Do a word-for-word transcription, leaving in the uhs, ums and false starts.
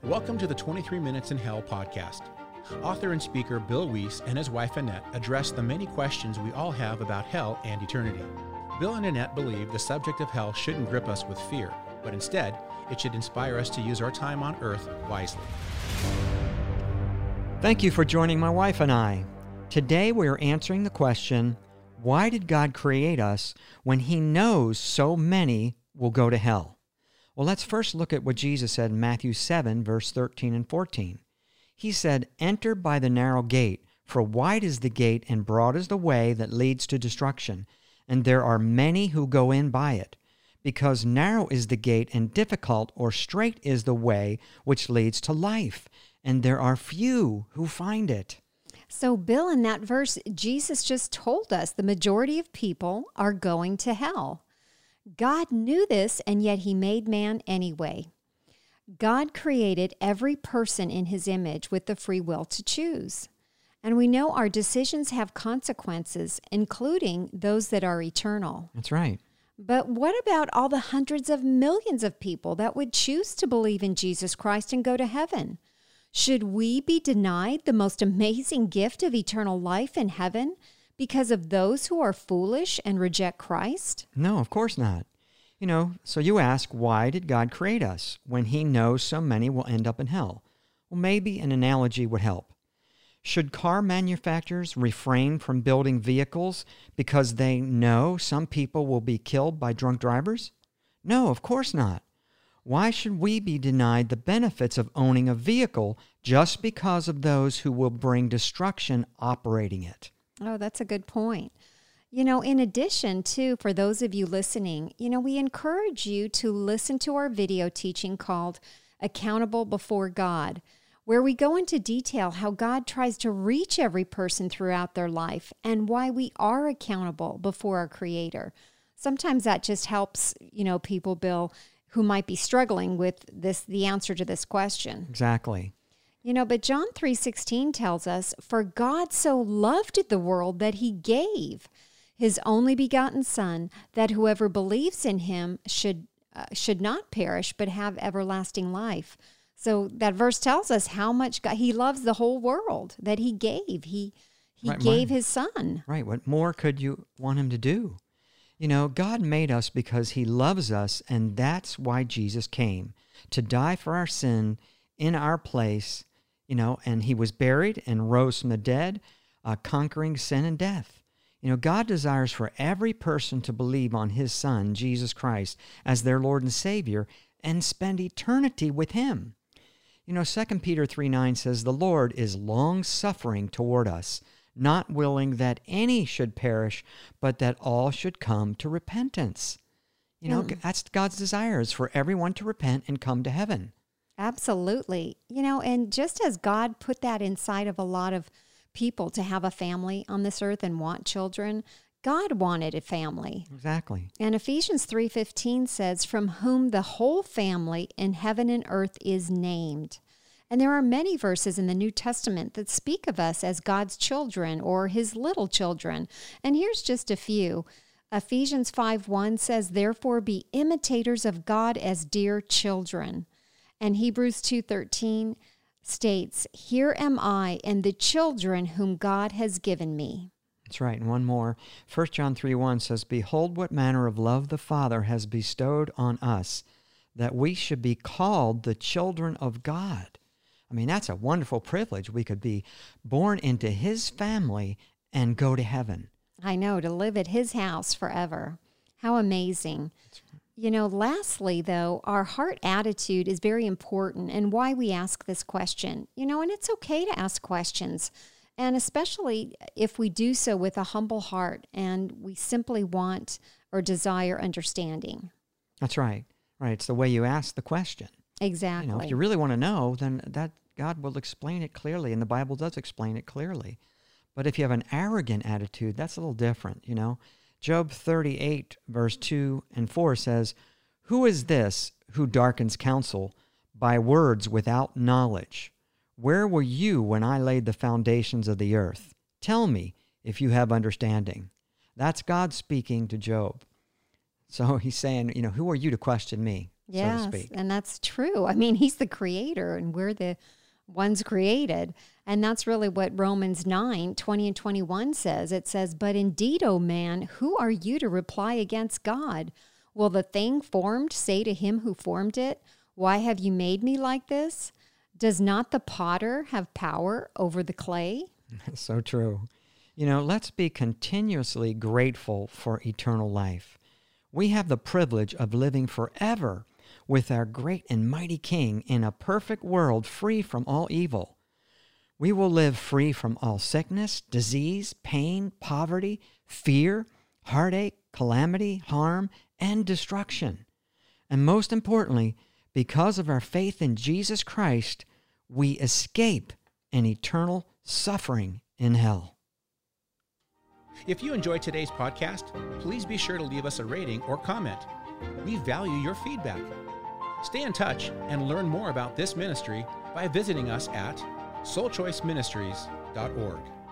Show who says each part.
Speaker 1: Welcome to the twenty-three Minutes in Hell podcast. Author and speaker Bill Wiese and his wife Annette address the many questions we all have about hell and eternity. Bill and Annette believe the subject of hell shouldn't grip us with fear, but instead, it should inspire us to use our time on earth wisely.
Speaker 2: Thank you for joining my wife and I. Today we are answering the question, why did God create us when He knows so many will go to hell? Well, let's first look at what Jesus said in Matthew seven, verse thirteen and fourteen. He said, "Enter by the narrow gate, for wide is the gate and broad is the way that leads to destruction, and there are many who go in by it. Because narrow is the gate and difficult or straight is the way which leads to life, and there are few who find it."
Speaker 3: So, Bill, in that verse, Jesus just told us the majority of people are going to hell. God knew this, and yet He made man anyway. God created every person in His image with the free will to choose. And we know our decisions have consequences, including those that are eternal.
Speaker 2: That's right.
Speaker 3: But what about all the hundreds of millions of people that would choose to believe in Jesus Christ and go to heaven? Should we be denied the most amazing gift of eternal life in heaven because of those who are foolish and reject Christ?
Speaker 2: No, of course not. You know, so you ask, why did God create us when He knows so many will end up in hell? Well, maybe an analogy would help. Should car manufacturers refrain from building vehicles because they know some people will be killed by drunk drivers? No, of course not. Why should we be denied the benefits of owning a vehicle just because of those who will bring destruction operating it?
Speaker 3: Oh, that's a good point. You know, in addition to, for those of you listening, you know, we encourage you to listen to our video teaching called Accountable Before God, where we go into detail how God tries to reach every person throughout their life and why we are accountable before our Creator. Sometimes that just helps, you know, people, Bill, who might be struggling with this, the answer to this question.
Speaker 2: Exactly.
Speaker 3: You know, but John three sixteen tells us, "For God so loved the world that He gave His only begotten Son, that whoever believes in Him should uh, should not perish, but have everlasting life." So that verse tells us how much God, He loves the whole world, that He gave. He He
Speaker 2: Right,
Speaker 3: gave
Speaker 2: right.
Speaker 3: His Son.
Speaker 2: Right. What more could you want Him to do? You know, God made us because He loves us, and that's why Jesus came, to die for our sin in our place, you know, and He was buried and rose from the dead, uh, conquering sin and death. You know, God desires for every person to believe on His Son, Jesus Christ, as their Lord and Savior, and spend eternity with Him. You know, Second Peter three nine says, "The Lord is long-suffering toward us, not willing that any should perish, but that all should come to repentance." You know,
Speaker 3: Mm.
Speaker 2: that's God's desire, is for everyone to repent and come to heaven.
Speaker 3: Absolutely. You know, and just as God put that inside of a lot of people to have a family on this earth and want children, God wanted a family.
Speaker 2: Exactly.
Speaker 3: And Ephesians three fifteen says, "From whom the whole family in heaven and earth is named." And there are many verses in the New Testament that speak of us as God's children or His little children. And here's just a few. Ephesians five one says, "Therefore be imitators of God as dear children." And Hebrews two thirteen states, "Here am I and the children whom God has given me."
Speaker 2: That's right. And one more. First John three one says, "Behold what manner of love the Father has bestowed on us, that we should be called the children of God." I mean, that's a wonderful privilege. We could be born into His family and go to heaven.
Speaker 3: I know, to live at His house forever. How amazing. You know, lastly, though, our heart attitude is very important and why we ask this question. You know, and it's okay to ask questions, and especially if we do so with a humble heart and we simply want or desire understanding.
Speaker 2: That's right. Right. It's the way you ask the question.
Speaker 3: Exactly.
Speaker 2: You know, if you really want to know, then that God will explain it clearly, and the Bible does explain it clearly. But if you have an arrogant attitude, that's a little different, you know. Job thirty-eight, verse two and four says, "Who is this who darkens counsel by words without knowledge? Where were you when I laid the foundations of the earth? Tell me if you have understanding." That's God speaking to Job. So he's saying, you know, who are you to question me?
Speaker 3: yes,
Speaker 2: so to speak.
Speaker 3: And that's true. I mean, he's the creator and we're the ones created. And that's really what Romans nine, twenty and twenty-one says. It says, but indeed, O man, who are you to reply against God? Will the thing formed say to him who formed it, why have you made me like this? Does not the potter have power over the clay?
Speaker 2: So true. You know, let's be continuously grateful for eternal life. We have the privilege of living forever with our great and mighty King in a perfect world free from all evil. We will live free from all sickness, disease, pain, poverty, fear, heartache, calamity, harm, and destruction. And most importantly, because of our faith in Jesus Christ, we escape an eternal suffering in hell.
Speaker 1: If you enjoyed today's podcast, please be sure to leave us a rating or comment. We value your feedback. Stay in touch and learn more about this ministry by visiting us at soul choice ministries dot org.